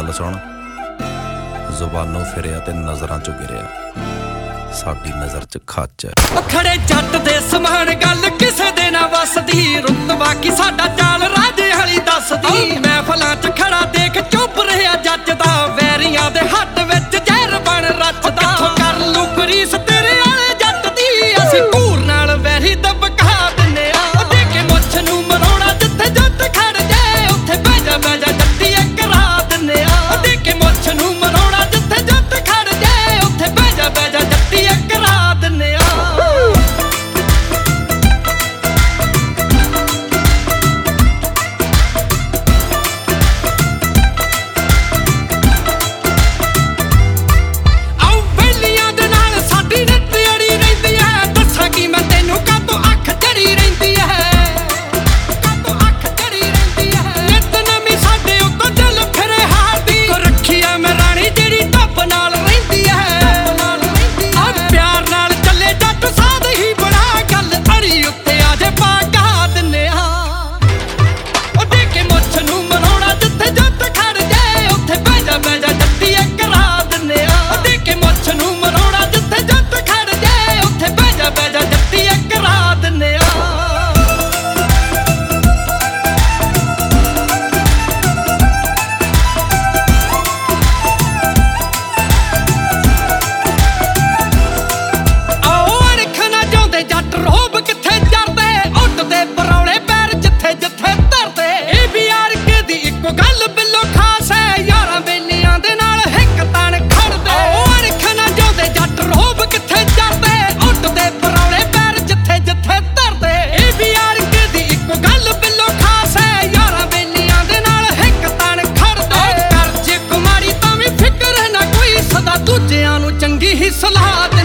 गल सुन, जुबानों फिरिया ते नजरां चों गिरिया, साडी नजर च खच है। खड़े जट दे समान गल किसे दे ना वसदी, रुतबा की साडा चाल राजे हली दसदी। महफलां च खड़ा देख चुप रहा जचदा, वैरियां दे हट विच जहर बन रचदा। कर लू गरीस तेरे आले जट दी, असीं घूर नाल वैरी दबका दिन्ने आ। दे के मुੱਛ नूं मरोड़ा जिथे जट खड़ जाए, उत्थे बह जा जट्टी एक राह दिन्ने आ। दे के मुੱਛ नूं मरोड़ा जिथे जट खड़ जाए, उत्थे बह जा जट्टी एक राह दिन्ने आ। ਦੂਜਿਆਂ ਨੂੰ ਚੰਗੀ ਹੀ ਸਲਾਹ